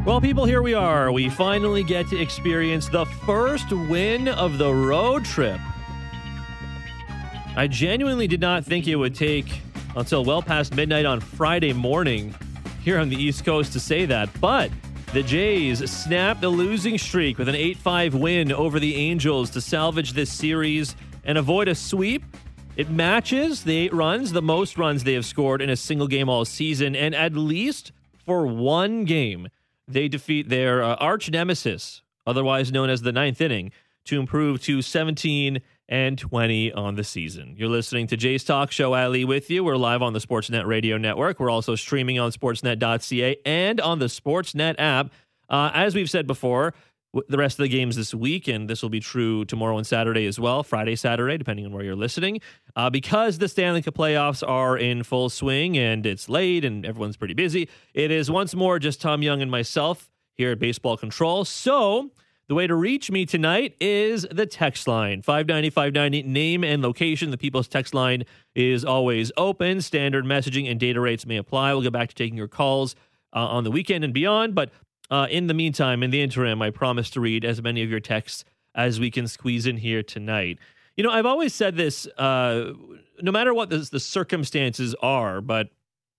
Well, people, here we are. We finally get to experience the first win of the road trip. I genuinely did not think it would take until well past midnight on Friday morning here on the East Coast to say that, but the Jays snapped the losing streak with an 8-5 win over the Angels to salvage this series and avoid a sweep. It matches the 8 runs, the most runs they have scored in a single game all season, and at least for one game, they defeat their arch nemesis, otherwise known as the ninth inning, to improve to 17-20 on the season. You're listening to Jay's Talk Show. Ali with you. We're live on the Sportsnet Radio Network. We're also streaming on sportsnet.ca and on the Sportsnet app. As we've said before, the rest of the games this week, and this will be true tomorrow and Saturday as well, Friday, Saturday, depending on where you're listening, because the Stanley Cup playoffs are in full swing and it's late and everyone's pretty busy. It is once more just Tom Young and myself here at Baseball Control. So the way to reach me tonight is the text line, 590-590, name and location. The People's text line is always open. Standard messaging and data rates may apply. We'll get back to taking your calls on the weekend and beyond, but in the meantime, in the interim, I promise to read as many of your texts as we can squeeze in here tonight. You know, I've always said this, no matter what the circumstances are, but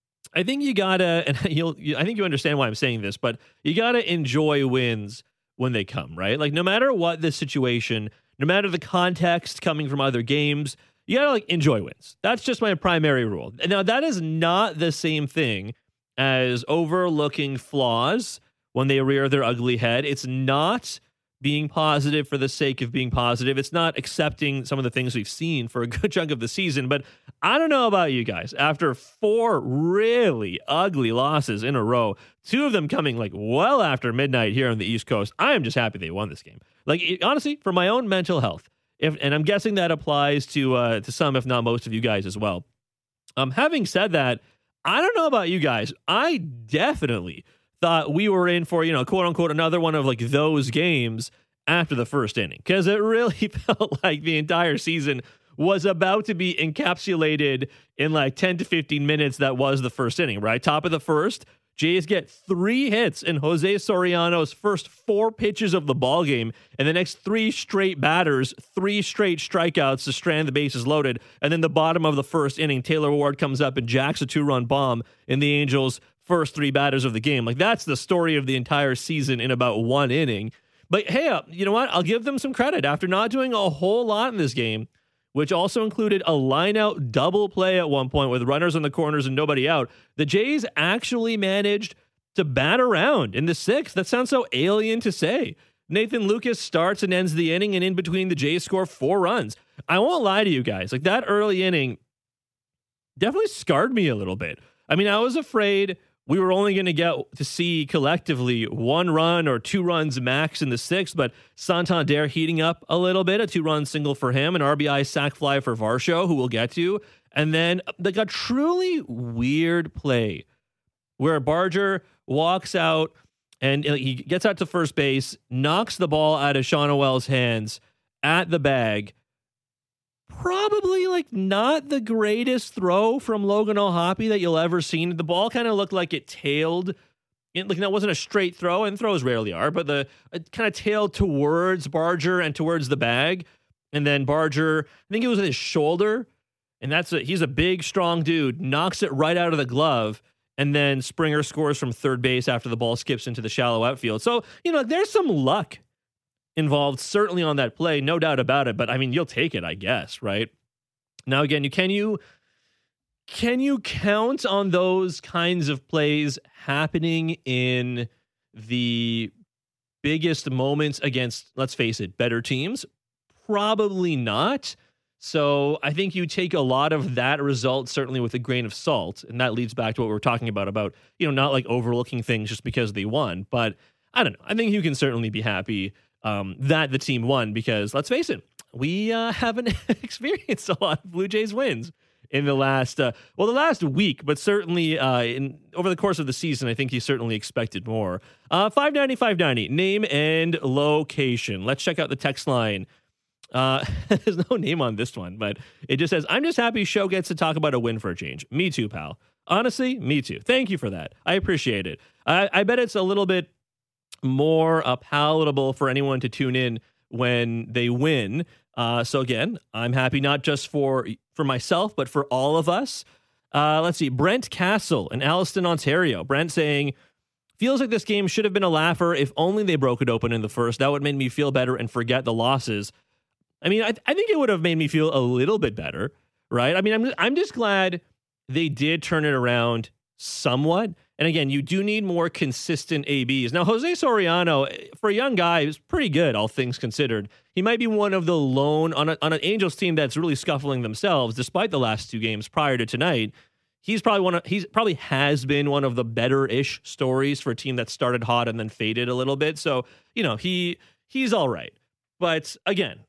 I think you gotta, and I think you understand why I'm saying this, but you gotta enjoy wins when they come, right? Like, no matter what the situation, no matter the context coming from other games, you gotta enjoy wins. That's just my primary rule. Now, that is not the same thing as overlooking flaws when they rear their ugly head. It's not being positive for the sake of being positive. It's not accepting some of the things we've seen for a good chunk of the season. But I don't know about you guys. After 4 really ugly losses in a row, 2 of them coming well after midnight here on the East Coast, I am just happy they won this game. Honestly, for my own mental health, and I'm guessing that applies to some, if not most of you guys as well. Having said that, I don't know about you guys. I definitely thought we were in for, quote unquote, another one of those games after the first inning, because it really felt like the entire season was about to be encapsulated in 10 to 15 minutes. That was the first inning, right? Top of the first, Jays get 3 hits in Jose Soriano's first 4 pitches of the ball game, and the next 3 straight batters, 3 straight strikeouts to strand the bases loaded. And then the bottom of the first inning, Taylor Ward comes up and jacks a 2-run bomb in the Angels' first 3 batters of the game. That's the story of the entire season in about 1 inning. But hey, you know what? I'll give them some credit. After not doing a whole lot in this game, which also included a line-out double play at one point with runners on the corners and nobody out, the Jays actually managed to bat around in the 6th. That sounds so alien to say. Nathan Lucas starts and ends the inning, and in between, the Jays score 4 runs. I won't lie to you guys. That early inning definitely scarred me a little bit. I mean, I was afraid we were only going to get to see collectively 1 run or 2 runs max in the 6th, but Santander heating up a little bit, a 2-run single for him, an RBI sac fly for Varsho, who we'll get to, and then a truly weird play where Barger walks out and he gets out to first base, knocks the ball out of Sean O'Well's hands at the bag. Probably not the greatest throw from Logan O'Hoppe that you'll ever seen. The ball kind of looked like it tailed. That wasn't a straight throw, and throws rarely are, but it kind of tailed towards Barger and towards the bag. And then Barger, I think it was with his shoulder, and he's a big, strong dude, knocks it right out of the glove, and then Springer scores from third base after the ball skips into the shallow outfield. So, there's some luck involved, certainly on that play, no doubt about it. But I mean, you'll take it, I guess, right? Now, again, can you count on those kinds of plays happening in the biggest moments against, let's face it, better teams? Probably not. So I think you take a lot of that result certainly with a grain of salt, and that leads back to what we were talking about not overlooking things just because they won. But I don't know. I think you can certainly be happy that the team won, because let's face it, we haven't experienced a lot of Blue Jays wins in the last week, but certainly over the course of the season. I think you certainly expected more. 590 name and location. Let's check out the text line. There's no name on this one, but it just says, I'm just happy show gets to talk about a win for a change. Me too, pal. Honestly, me too. Thank you for that. I appreciate it. I bet it's a little bit more palatable for anyone to tune in when they win. So again, I'm happy not just for myself, but for all of us. Let's see. Brent Castle in Alliston, Ontario. Brent saying, feels like this game should have been a laugher. If only they broke it open in the first. That would make me feel better and forget the losses. I mean, I think it would have made me feel a little bit better, right? I mean, I'm just glad they did turn it around somewhat. And again, you do need more consistent ABs. Now, Jose Soriano, for a young guy, is pretty good, all things considered. He might be one of the lone on an Angels team that's really scuffling themselves, despite the last 2 games prior to tonight. He's probably has been one of the better-ish stories for a team that started hot and then faded a little bit. So, he's all right. But again,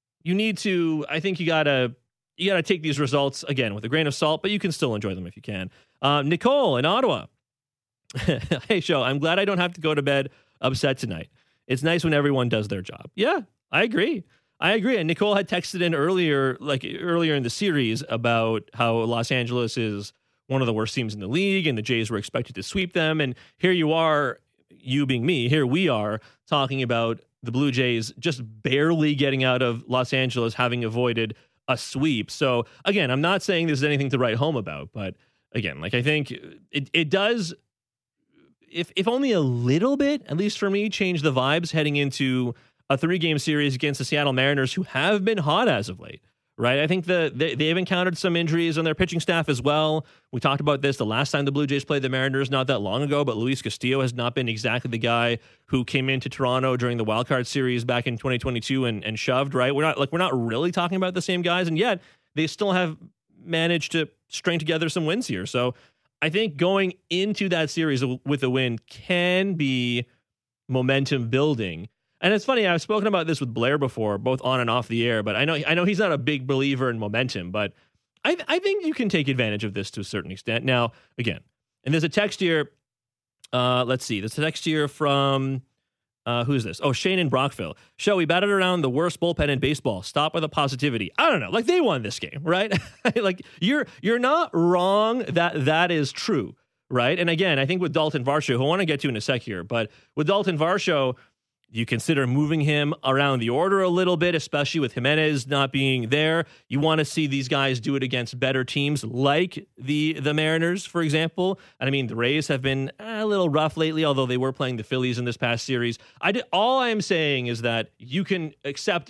I think you gotta take these results again with a grain of salt, but you can still enjoy them if you can. Nicole in Ottawa. Hey, show, I'm glad I don't have to go to bed upset tonight. It's nice when everyone does their job. Yeah, I agree. And Nicole had texted in earlier in the series about how Los Angeles is one of the worst teams in the league and the Jays were expected to sweep them. And here you are, you being me, here we are talking about the Blue Jays just barely getting out of Los Angeles, having avoided a sweep. So again, I'm not saying this is anything to write home about, but again, I think it does, if only a little bit, at least for me, change the vibes heading into a 3-game series against the Seattle Mariners, who have been hot as of late, right? I think they've encountered some injuries on their pitching staff as well. We talked about this the last time the Blue Jays played the Mariners not that long ago, but Luis Castillo has not been exactly the guy who came into Toronto during the wildcard series back in 2022 and shoved, right? We're not really talking about the same guys, and yet they still have managed to string together some wins here. So I think going into that series with a win can be momentum building. And it's funny, I've spoken about this with Blair before, both on and off the air, but I know he's not a big believer in momentum, but I think you can take advantage of this to a certain extent. Now, again, and there's a text here, let's see, there's a text here from, who's this? Oh, Shane in Brockville. Show, we batted around the worst bullpen in baseball. Stop with the positivity. I don't know, they won this game, right? You're not wrong that is true, right? And again, I think with Dalton Varsho, who I want to get to in a sec here, but with Dalton Varsho, you consider moving him around the order a little bit, especially with Jimenez not being there. You want to see these guys do it against better teams like the Mariners, for example. And I mean, the Rays have been a little rough lately, although they were playing the Phillies in this past series. All I am saying is that you can accept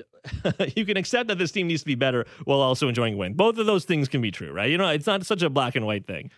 that this team needs to be better while also enjoying a win. Both of those things can be true, right? It's not such a black and white thing.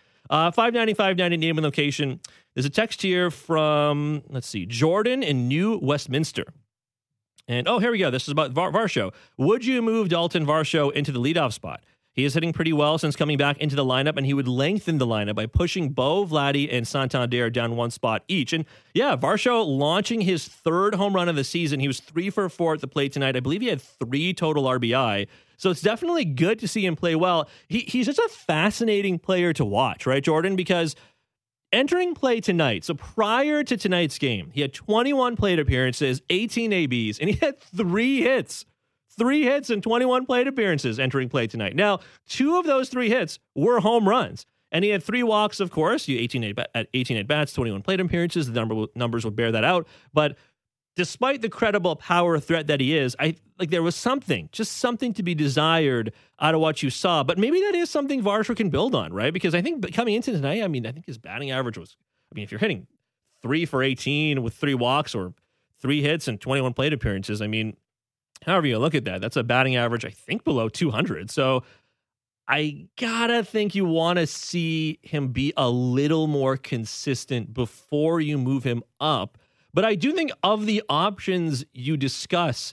590 name and location. There's a text here from, let's see, Jordan in New Westminster. And, here we go. This is about Varsho. Would you move Dalton Varsho into the leadoff spot? He is hitting pretty well since coming back into the lineup, and he would lengthen the lineup by pushing Bo, Vladdy, and Santander down one spot each. And, yeah, Varsho launching his 3rd home run of the season. He was 3 for 4 at the plate tonight. I believe he had 3 total RBI. So it's definitely good to see him play well. He's just a fascinating player to watch, right, Jordan? Because entering play tonight, so prior to tonight's game, he had 21 plate appearances, 18 ABs, and he had 3 hits. 3 hits and 21 plate appearances entering play tonight. Now, 2 of those 3 hits were home runs. And he had 3 walks, of course. 18 at bats, 21 plate appearances. The numbers would bear that out. But despite the credible power threat that he is, there was something to be desired out of what you saw. But maybe that is something Varsho can build on, right? Because I think coming into tonight, I think his batting average was, if you're hitting 3 for 18 with 3 walks or 3 hits and 21 plate appearances, however you look at that, that's a batting average, I think, below 200. So I gotta think you want to see him be a little more consistent before you move him up. But I do think of the options you discuss,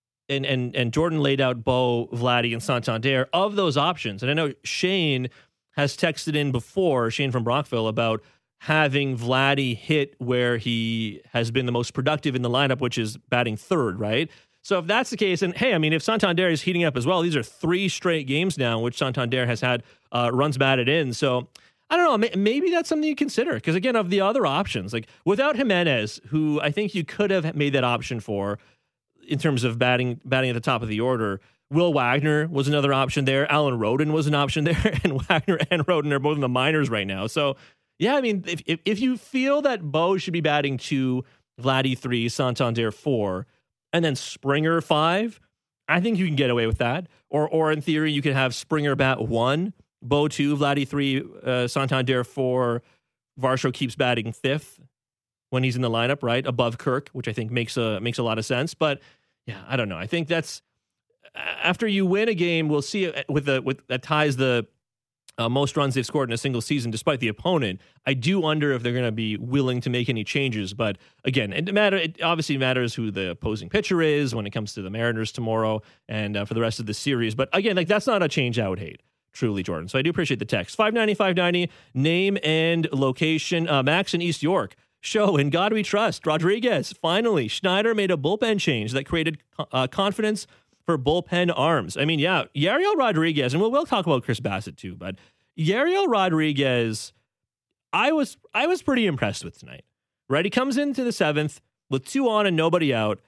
and Jordan laid out Bo, Vladdy, and Santander, of those options. And I know Shane has texted in before, Shane from Brockville, about having Vladdy hit where he has been the most productive in the lineup, which is batting 3rd, right? So if that's the case, and hey, if Santander is heating up as well, these are 3 straight games now in which Santander has had runs batted in. So I don't know, maybe that's something you consider. Because again, of the other options, without Jimenez, who I think you could have made that option for in terms of batting at the top of the order, Will Wagner was another option there. Alan Roden was an option there. And Wagner and Roden are both in the minors right now. So yeah, if you feel that Bo should be batting 2 Vladdy 3, Santander 4, and then Springer 5, I think you can get away with that. Or in theory, you could have Springer bat 1, Bo 2, Vladdy 3, Santander 4, Varsho keeps batting 5th when he's in the lineup, right? Above Kirk, which I think makes a lot of sense. But yeah, I don't know. I think that's after you win a game, we'll see it with that ties the most runs they've scored in a single season, despite the opponent. I do wonder if they're going to be willing to make any changes. But again, it obviously matters who the opposing pitcher is when it comes to the Mariners tomorrow and for the rest of the series. But again, like that's not a change I would hate, truly, Jordan. So I do appreciate the text. 590, name and location. Max in East York. Show In God We Trust. Rodriguez. Finally, Schneider made a bullpen change that created confidence for bullpen arms. I mean, yeah, Yariel Rodriguez, and we'll talk about Chris Bassett too, but Yariel Rodriguez, I was pretty impressed with tonight, right? He comes into the 7th with 2 on and nobody out,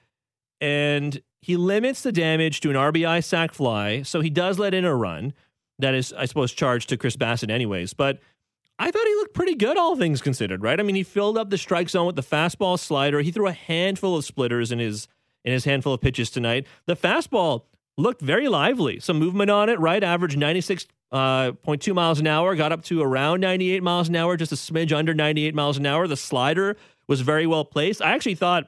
and he limits the damage to an RBI sac fly, so he does let in a run. That is, I suppose, charged to Chris Bassett anyways, but I thought he looked pretty good, all things considered, right? I mean, he filled up the strike zone with the fastball slider. He threw a handful of splitters in his handful of pitches tonight. The fastball looked very lively. Some movement on it, right? Averaged 96.2 miles an hour, got up to around 98 miles an hour, just a smidge under 98 miles an hour. The slider was very well placed. I actually thought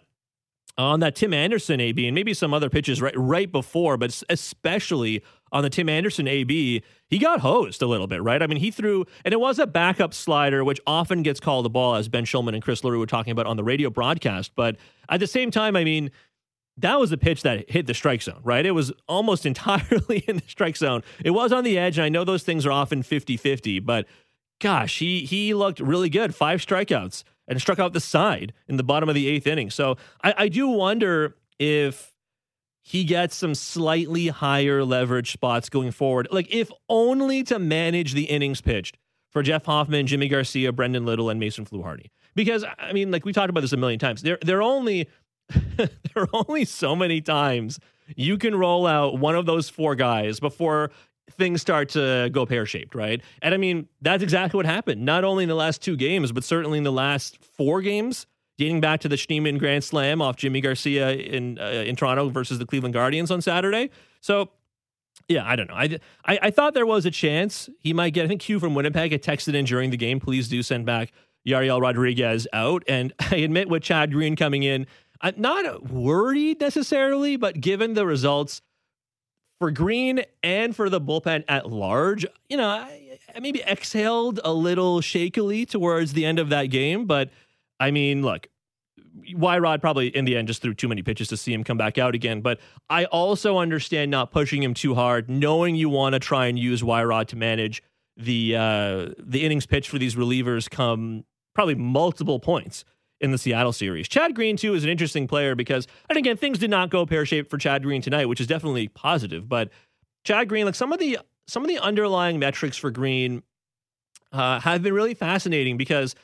on that Tim Anderson AB and maybe some other pitches right before, but especially on the Tim Anderson AB, he got hosed a little bit, right? I mean, he threw, and it was a backup slider, which often gets called a ball, as Ben Schulman and Chris LaRue were talking about on the radio broadcast. But at the same time, I mean, that was a pitch that hit the strike zone, right? It was almost entirely in the strike zone. It was on the edge, and I know those things are often 50-50, but gosh, he looked really good. 5 strikeouts and struck out the side in the bottom of the 8th inning. So I do wonder if he gets some slightly higher leverage spots going forward, like if only to manage the innings pitched for Jeff Hoffman, Jimmy Garcia, Brendan Little, and Mason Fluharty. Because, I mean, like we talked about this a million times, they're only there are only so many times you can roll out one of those 4 guys before things start to go pear-shaped, right? And I mean, that's exactly what happened, not only in the last 2 games, but certainly in the last 4 games, dating back to the Schneemann Grand Slam off Jimmy Garcia in Toronto versus the Cleveland Guardians on Saturday. So, yeah, I don't know. I thought there was a chance he might get, I think Q from Winnipeg had texted in during the game, please do send back Yariel Rodriguez out. And I admit with Chad Green coming in, I'm not worried necessarily, but given the results for Green and for the bullpen at large, you know, I maybe exhaled a little shakily towards the end of that game. But I mean, look, Y-Rod probably in the end just threw too many pitches to see him come back out again. But I also understand not pushing him too hard, knowing you want to try and use Y-Rod to manage the innings pitch for these relievers come probably multiple points in the Seattle series. Chad Green, too, is an interesting player because, and again, things did not go pear-shaped for Chad Green tonight, which is definitely positive. But Chad Green, like some of the underlying metrics for Green have been really fascinating because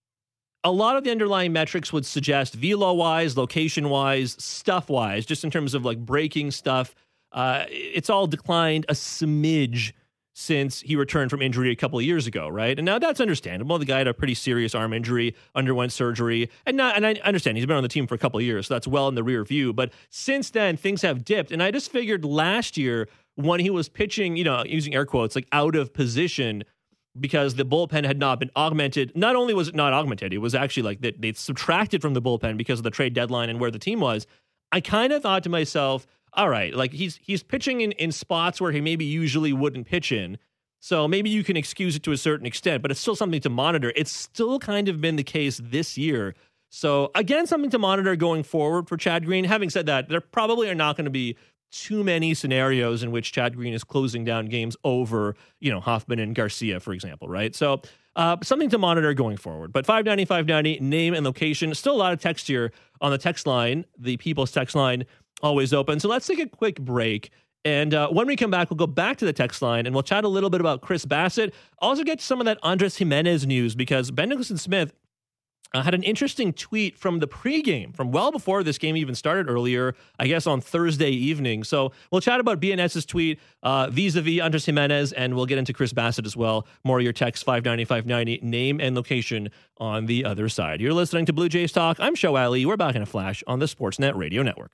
a lot of the underlying metrics would suggest velo-wise, location-wise, stuff-wise, just in terms of like breaking stuff, it's all declined a smidge since he returned from injury a couple of years ago, right? And now that's understandable. The guy had a pretty serious arm injury, underwent surgery, and I understand he's been on the team for a couple of years, so that's well in the rear view. But since then, things have dipped, and I just figured last year when he was pitching, you know, using air quotes, like out of position because the bullpen had not been augmented. Not only was it not augmented, it was actually like they subtracted from the bullpen because of the trade deadline and where the team was. I kind of thought to myself, all right, like he's pitching in spots where he maybe usually wouldn't pitch in. So maybe you can excuse it to a certain extent, but it's still something to monitor. It's still kind of been the case this year. So again, something to monitor going forward for Chad Green. Having said that, there probably are not going to be too many scenarios in which Chad Green is closing down games over, you know, Hoffman and Garcia, for example, right? So something to monitor going forward. But 590, name and location. Still a lot of text here on the text line, the People's text line, always open. So let's take a quick break. And when we come back, we'll go back to the text line and we'll chat a little bit about Chris Bassett. Also get to some of that Andres Jimenez news because Ben Nicholson Smith had an interesting tweet from the pregame, from well before this game even started earlier, I guess on Thursday evening. So we'll chat about BNS's tweet vis-a-vis Andres Jimenez, and we'll get into Chris Bassett as well. More of your text, 590-590, name and location on the other side. You're listening to Blue Jays Talk. I'm Show Ali. We're back in a flash on the Sportsnet Radio Network.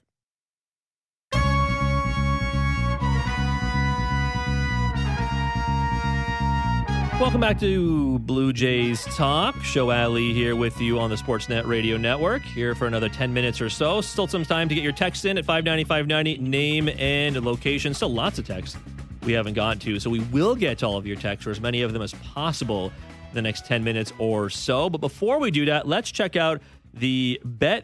Welcome back to Blue Jays Talk. Show Ali here with you on the Sportsnet Radio Network. Here for another 10 minutes or so. Still some time to get your text in at 590-590, name and location. Still lots of texts we haven't gotten to. So we will get to all of your texts, or as many of them as possible, in the next 10 minutes or so. But before we do that, let's check out the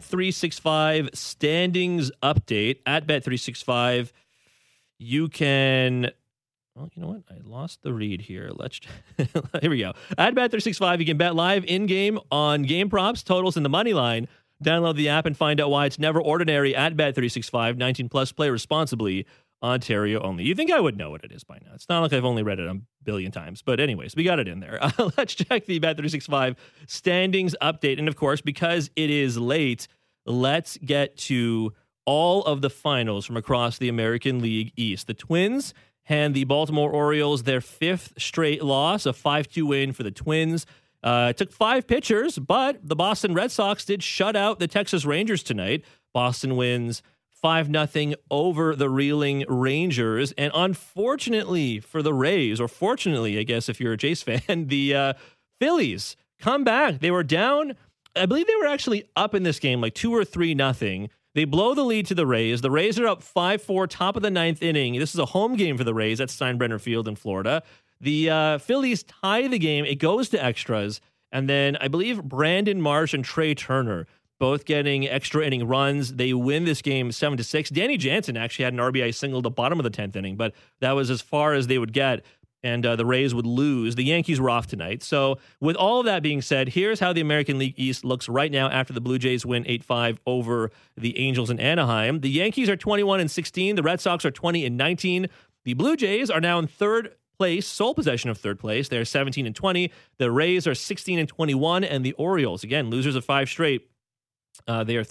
Bet365 standings update. At Bet365, you can... Well, you know what? I lost the read here. Here we go. At Bet365, you can bet live in-game on game props, totals, and the money line. Download the app and find out why it's never ordinary at Bet365. 19 plus, play responsibly. Ontario only. You think I would know what it is by now. It's not like I've only read it a billion times. But anyways, we got it in there. Let's check the Bet365 standings update. And of course, because it is late, let's get to all of the finals from across the American League East. The Twins and the Baltimore Orioles, their fifth straight loss, a 5-2 win for the Twins. It took 5 pitchers, but the Boston Red Sox did shut out the Texas Rangers tonight. Boston wins 5-0 over the reeling Rangers. And unfortunately for the Rays, or fortunately, I guess, if you're a Jays fan, the Phillies come back. They were down. I believe they were actually up in this game, like 2 or 3-0. They blow the lead to the Rays. The Rays are up 5-4, top of the 9th inning. This is a home game for the Rays at Steinbrenner Field in Florida. The Phillies tie the game. It goes to extras. And then I believe Brandon Marsh and Trey Turner both getting extra inning runs. They win this game 7-6. Danny Jansen actually had an RBI single at the bottom of the 10th inning, but that was as far as they would get. And the Rays would lose. The Yankees were off tonight. So with all of that being said, here's how the American League East looks right now after the Blue Jays win 8-5 over the Angels in Anaheim. The Yankees are 21-16. The Red Sox are 20-19. The Blue Jays are now in third place, sole possession of third place. They're 17-20. The Rays are 16-21. And the Orioles, again, losers of 5 straight, they are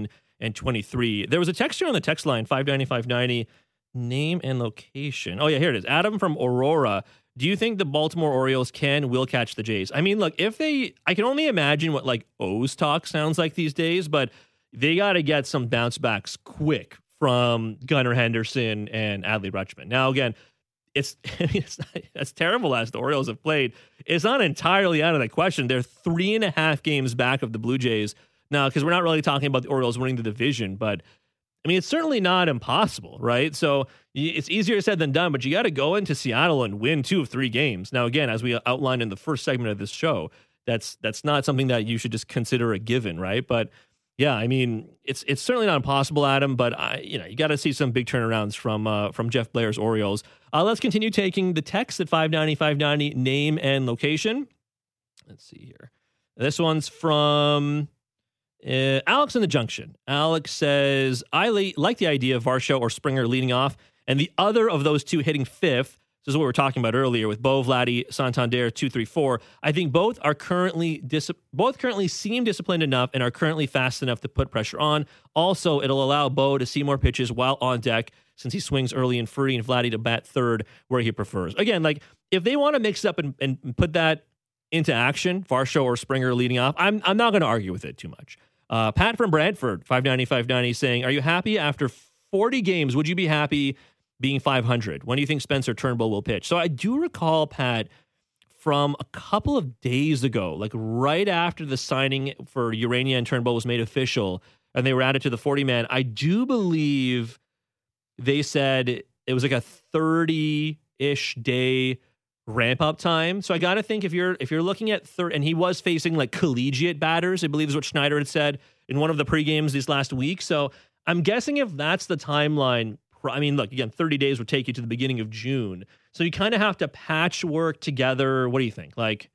13-23. There was a texture on the text line, 590-590. Name and location. Oh, yeah, here it is. Adam from Aurora. Do you think the Baltimore Orioles will catch the Jays? I mean, look, I can only imagine what like O's talk sounds like these days, but they got to get some bounce backs quick from Gunnar Henderson and Adley Rutschman. Now, again, it's as terrible as the Orioles have played. It's not entirely out of the question. They're 3.5 games back of the Blue Jays now, because we're not really talking about the Orioles winning the division, but I mean, it's certainly not impossible, right? So it's easier said than done, but you got to go into Seattle and win 2 of 3 games. Now, again, as we outlined in the first segment of this show, that's not something that you should just consider a given, right? But yeah, I mean, it's certainly not impossible, Adam. But you got to see some big turnarounds from Jeff Blair's Orioles. Let's continue taking the text at 590-590, name and location. Let's see here. This one's from Alex in the Junction. Alex says, I like the idea of Varsho or Springer leading off and the other of those two hitting fifth. This is what we were talking about earlier with Bo, Vladdy, Santander, 2, 3, 4. I think both currently seem disciplined enough and are currently fast enough to put pressure on. Also, it'll allow Bo to see more pitches while on deck since he swings early and free, and Vladdy to bat third where he prefers. Again, like if they want to mix up and put that into action, Varsho or Springer leading off, I'm not going to argue with it too much. Pat from Brantford, 590 saying, are you happy after 40 games? Would you be happy being 500? When do you think Spencer Turnbull will pitch? So I do recall, Pat, from a couple of days ago, like right after the signing for Urania and Turnbull was made official and they were added to the 40-man, I do believe they said it was like a 30-ish day ramp up time. So I got to think if you're looking at third, and he was facing like collegiate batters, I believe is what Schneider had said in one of the pre-games this last week. So I'm guessing if that's the timeline, I mean, look, again, 30 days would take you to the beginning of June. So you kind of have to patchwork together. What do you think? Like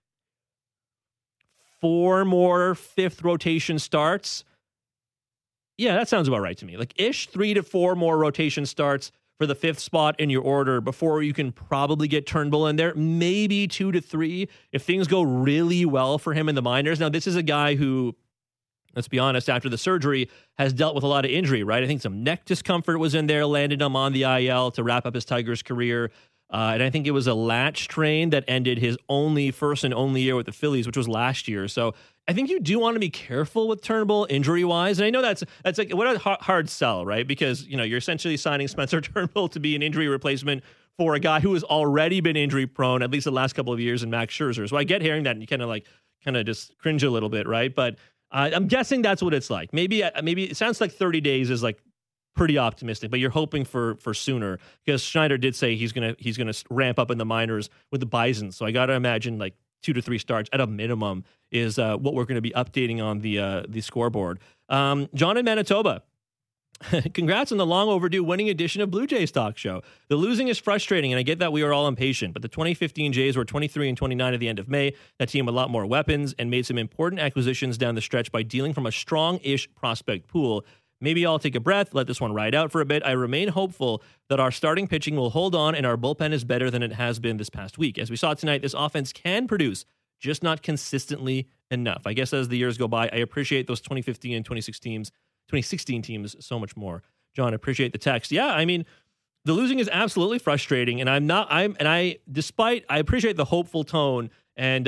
4 more fifth rotation starts? Yeah, that sounds about right to me. Like 3 to 4 more rotation starts for the 5th spot in your order before you can probably get Turnbull in there. Maybe 2 to 3 if things go really well for him in the minors. Now, this is a guy who, let's be honest, after the surgery has dealt with a lot of injury, right? I think some neck discomfort was in there, landed him on the IL to wrap up his Tigers career. And I think it was a latch strain that ended his first and only year with the Phillies, which was last year. So I think you do want to be careful with Turnbull injury-wise. And I know that's like what a hard sell, right? Because, you're essentially signing Spencer Turnbull to be an injury replacement for a guy who has already been injury-prone, at least the last couple of years, in Max Scherzer. So I get hearing that, and you kind of just cringe a little bit, right? But I'm guessing that's what it's like. Maybe it sounds like 30 days is like pretty optimistic, but you're hoping for sooner, because Schneider did say he's gonna ramp up in the minors with the Bisons. So I got to imagine like 2 to 3 starts at a minimum is what we're going to be updating on the scoreboard. John in Manitoba. Congrats on the long overdue winning edition of Blue Jays Talk Show. The losing is frustrating, and I get that we are all impatient, but the 2015 Jays were 23-29 at the end of May. That team had a lot more weapons and made some important acquisitions down the stretch by dealing from a strong-ish prospect pool. Maybe I'll take a breath, let this one ride out for a bit. I remain hopeful that our starting pitching will hold on and our bullpen is better than it has been this past week. As we saw tonight, this offense can produce, just not consistently enough. I guess as the years go by, I appreciate those 2015 and 2016 teams so much more. John, I appreciate the text. Yeah, I mean, the losing is absolutely frustrating, and I appreciate the hopeful tone and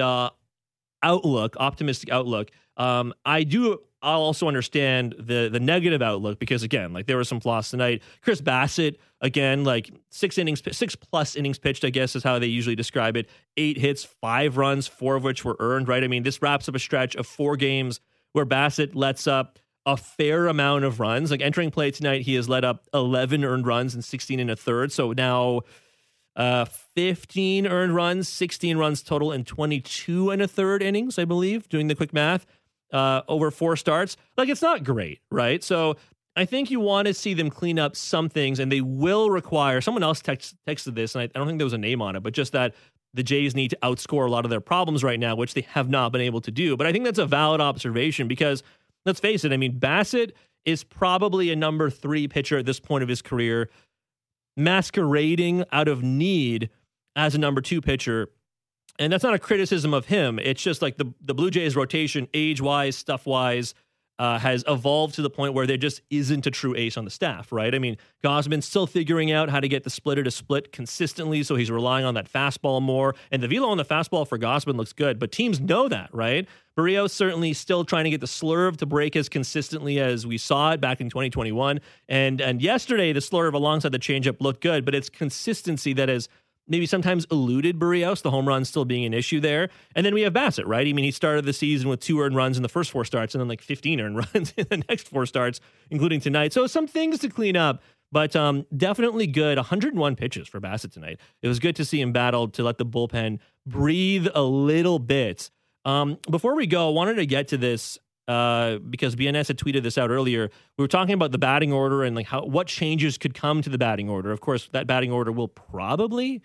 optimistic outlook. I'll also understand the negative outlook, because again, like, there were some flaws tonight. Chris Bassitt, again, like 6+ innings pitched, I guess is how they usually describe it. 8 hits, 5 runs, 4 of which were earned, right? I mean, this wraps up a stretch of 4 games where Bassitt lets up a fair amount of runs. Like, entering play tonight, he has let up 11 earned runs and 16 1/3. So now 15 earned runs, 16 runs total, and 22 1/3 innings, I believe, doing the quick math. Over 4 starts. Like, it's not great, right? So I think you want to see them clean up some things, and they will require, someone else texted this, and I don't think there was a name on it, but just that the Jays need to outscore a lot of their problems right now, which they have not been able to do. But I think that's a valid observation, because let's face it, I mean, Bassitt is probably a number 3 pitcher at this point of his career, masquerading out of need as a number 2 pitcher. And that's not a criticism of him. It's just like the Blue Jays rotation, age-wise, stuff-wise, has evolved to the point where there just isn't a true ace on the staff, right? I mean, Gausman's still figuring out how to get the splitter to split consistently, so he's relying on that fastball more. And the velo on the fastball for Gausman looks good, but teams know that, right? Berríos certainly still trying to get the slurve to break as consistently as we saw it back in 2021. And yesterday, the slurve alongside the changeup looked good, but it's consistency that has maybe sometimes eluded Berríos, the home run still being an issue there. And then we have Bassitt, right? I mean, he started the season with 2 earned runs in the first 4 starts and then like 15 earned runs in the next 4 starts, including tonight. So some things to clean up, but definitely good. 101 pitches for Bassitt tonight. It was good to see him battle to let the bullpen breathe a little bit. Before we go, I wanted to get to this because BNS had tweeted this out earlier. We were talking about the batting order and like what changes could come to the batting order. Of course, that batting order will probably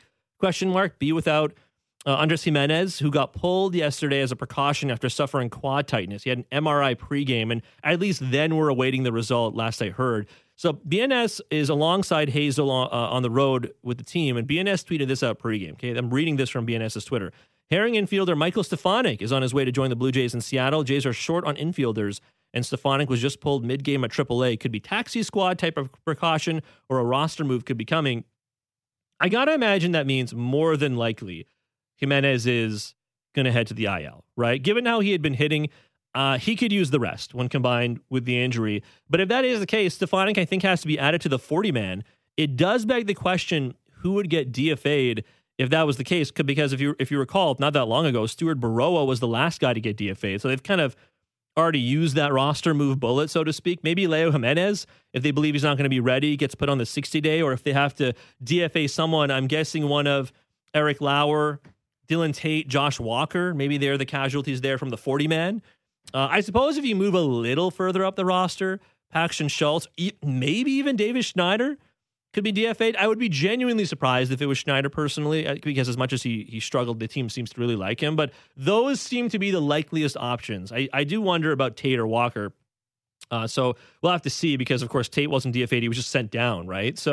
be without Andres Jimenez, who got pulled yesterday as a precaution after suffering quad tightness. He had an MRI pregame, and at least then we're awaiting the result, last I heard. So BNS is alongside Hazel on the road with the team, and BNS tweeted this out pregame. Okay, I'm reading this from BNS's Twitter. Herring infielder Michael Stefanik is on his way to join the Blue Jays in Seattle. Jays are short on infielders, and Stefanik was just pulled mid-game at AAA. Could be taxi squad type of precaution, or a roster move could be coming. I got to imagine that means more than likely Jimenez is going to head to the IL, right? Given how he had been hitting, he could use the rest when combined with the injury. But if that is the case, Stefanik, I think, has to be added to the 40-man. It does beg the question, who would get DFA'd if that was the case? Because if you recall, not that long ago, Stuart Baroa was the last guy to get DFA'd. So they've kind of already used that roster move bullet, so to speak. Maybe Leo Jimenez, if they believe he's not going to be ready, gets put on the 60-day, or if they have to DFA someone, I'm guessing one of Eric Lauer, Dylan Tate, Josh Walker, maybe they're the casualties there from the 40-man. I suppose if you move a little further up the roster, Paxton Schultz, maybe even Davis Schneider could be DFA'd. I would be genuinely surprised if it was Schneider personally, because as much as he struggled, the team seems to really like him. But those seem to be the likeliest options. I do wonder about Tate or Walker. So we'll have to see, because, of course, Tate wasn't DFA'd. He was just sent down, right? So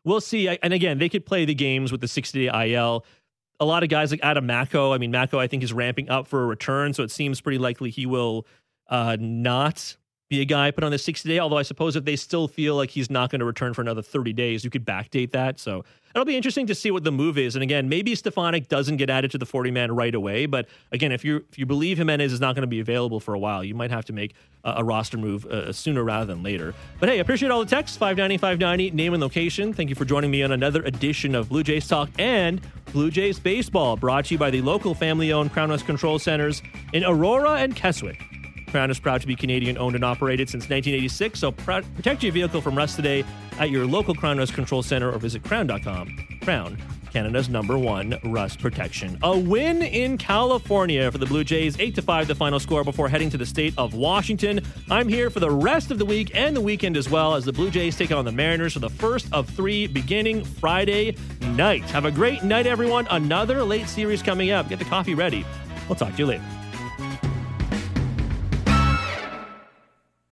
we'll see. And again, they could play the games with the 60-day IL. A lot of guys like Adam Mako. I mean, Mako, I think, is ramping up for a return, so it seems pretty likely he will not be a guy put on the 60-day, although I suppose if they still feel like he's not going to return for another 30 days, you could backdate that. So it'll be interesting to see what the move is. And again, maybe Stefanik doesn't get added to the 40-man right away. But again, if you believe Jimenez is not going to be available for a while, you might have to make a roster move sooner rather than later. But hey, appreciate all the texts, 590-590, name and location. Thank you for joining me on another edition of Blue Jays Talk and Blue Jays Baseball, brought to you by the local family-owned Crown West Control Centers in Aurora and Keswick. Crown is proud to be Canadian-owned and operated since 1986, so protect your vehicle from rust today at your local Crown Rust Control Center or visit crown.com. Crown, Canada's #1 rust protection. A win in California for the Blue Jays, 8-5 the final score before heading to the state of Washington. I'm here for the rest of the week and the weekend as well as the Blue Jays take on the Mariners for the first of 3 beginning Friday night. Have a great night, everyone. Another late series coming up. Get the coffee ready. We'll talk to you later.